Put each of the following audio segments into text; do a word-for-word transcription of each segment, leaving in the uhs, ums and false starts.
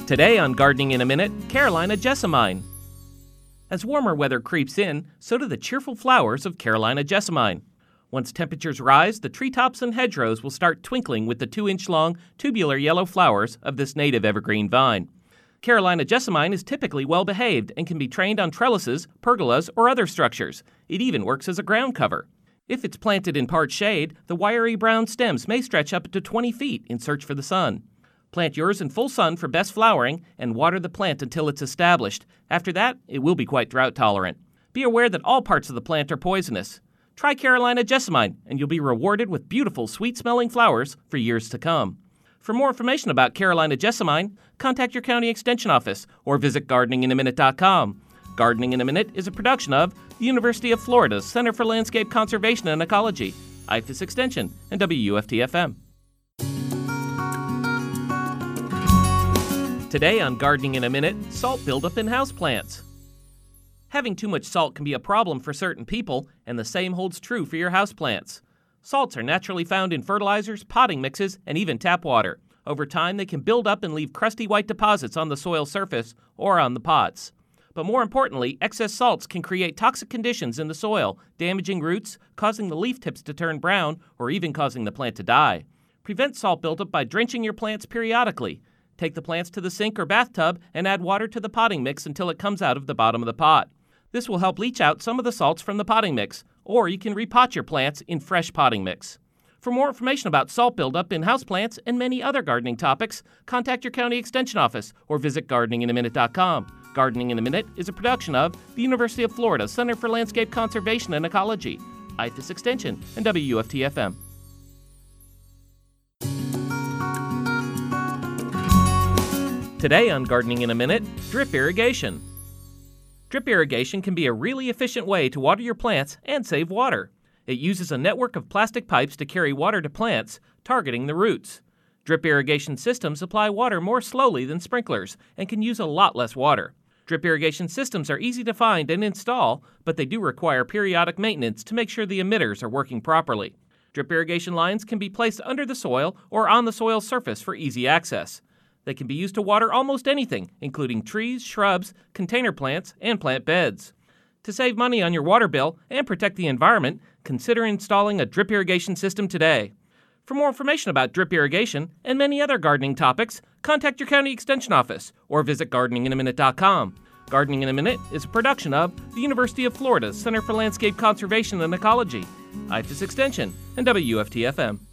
Today on Gardening in a Minute, Carolina jessamine. As warmer weather creeps in, so do the cheerful flowers of Carolina jessamine. Once temperatures rise, the treetops and hedgerows will start twinkling with the two-inch-long, tubular yellow flowers of this native evergreen vine. Carolina jessamine is typically well-behaved and can be trained on trellises, pergolas, or other structures. It even works as a ground cover. If it's planted in part shade, the wiry brown stems may stretch up to twenty feet in search for the sun. Plant yours in full sun for best flowering and water the plant until it's established. After that, it will be quite drought tolerant. Be aware that all parts of the plant are poisonous. Try Carolina jessamine and you'll be rewarded with beautiful, sweet-smelling flowers for years to come. For more information about Carolina jessamine, contact your county extension office or visit gardening in a minute dot com. Gardening in a Minute is a production of the University of Florida's Center for Landscape Conservation and Ecology, I F A S Extension, and W U F T F M. Today on Gardening in a Minute, salt buildup in houseplants. Having too much salt can be a problem for certain people, and the same holds true for your houseplants. Salts are naturally found in fertilizers, potting mixes, and even tap water. Over time, they can build up and leave crusty white deposits on the soil surface or on the pots. But more importantly, excess salts can create toxic conditions in the soil, damaging roots, causing the leaf tips to turn brown, or even causing the plant to die. Prevent salt buildup by drenching your plants periodically. Take the plants to the sink or bathtub and add water to the potting mix until it comes out of the bottom of the pot. This will help leach out some of the salts from the potting mix, or you can repot your plants in fresh potting mix. For more information about salt buildup in houseplants and many other gardening topics, contact your county extension office or visit gardening in a minute dot com. Gardening in a Minute is a production of the University of Florida Center for Landscape Conservation and Ecology, I F A S Extension, and W U F T F M. Today on Gardening in a Minute, drip irrigation. Drip irrigation can be a really efficient way to water your plants and save water. It uses a network of plastic pipes to carry water to plants, targeting the roots. Drip irrigation systems apply water more slowly than sprinklers and can use a lot less water. Drip irrigation systems are easy to find and install, but they do require periodic maintenance to make sure the emitters are working properly. Drip irrigation lines can be placed under the soil or on the soil surface for easy access. They can be used to water almost anything, including trees, shrubs, container plants, and plant beds. To save money on your water bill and protect the environment, consider installing a drip irrigation system today. For more information about drip irrigation and many other gardening topics, contact your county extension office or visit gardening in a minute dot com. Gardening in a Minute is a production of the University of Florida's Center for Landscape Conservation and Ecology, I F A S Extension, and W U F T F M.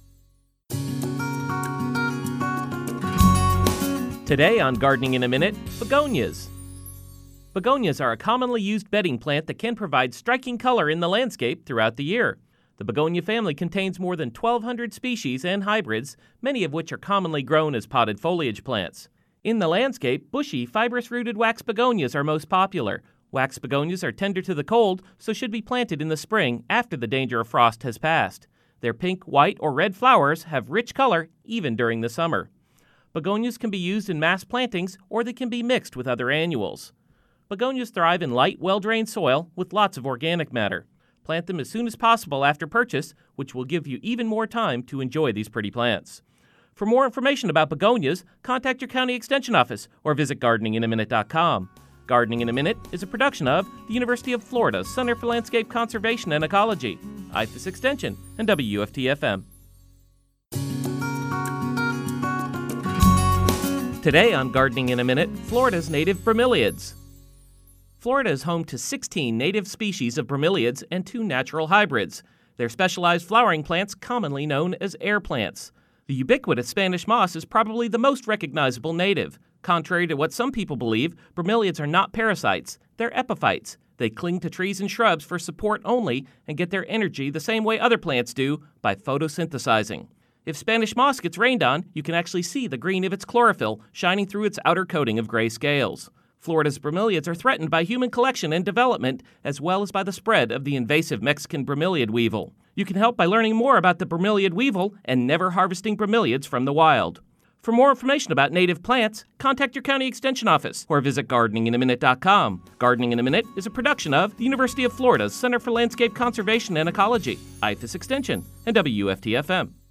Today on Gardening in a Minute, begonias. Begonias are a commonly used bedding plant that can provide striking color in the landscape throughout the year. The begonia family contains more than twelve hundred species and hybrids, many of which are commonly grown as potted foliage plants. In the landscape, bushy, fibrous-rooted wax begonias are most popular. Wax begonias are tender to the cold, so should be planted in the spring after the danger of frost has passed. Their pink, white, or red flowers have rich color even during the summer. Begonias can be used in mass plantings or they can be mixed with other annuals. Begonias thrive in light, well-drained soil with lots of organic matter. Plant them as soon as possible after purchase, which will give you even more time to enjoy these pretty plants. For more information about begonias, contact your county extension office or visit gardening in a minute dot com. Gardening in a Minute is a production of the University of Florida's Center for Landscape Conservation and Ecology, I F A S Extension, and W U F T F M. Today on Gardening in a Minute, Florida's native bromeliads. Florida is home to sixteen native species of bromeliads and two natural hybrids. They're specialized flowering plants commonly known as air plants. The ubiquitous Spanish moss is probably the most recognizable native. Contrary to what some people believe, bromeliads are not parasites. They're epiphytes. They cling to trees and shrubs for support only and get their energy the same way other plants do, by photosynthesizing. If Spanish moss gets rained on, you can actually see the green of its chlorophyll shining through its outer coating of gray scales. Florida's bromeliads are threatened by human collection and development, as well as by the spread of the invasive Mexican bromeliad weevil. You can help by learning more about the bromeliad weevil and never harvesting bromeliads from the wild. For more information about native plants, contact your county extension office or visit gardening in a minute dot com. Gardening in a Minute is a production of the University of Florida's Center for Landscape Conservation and Ecology, I F A S Extension, and W U F T F M.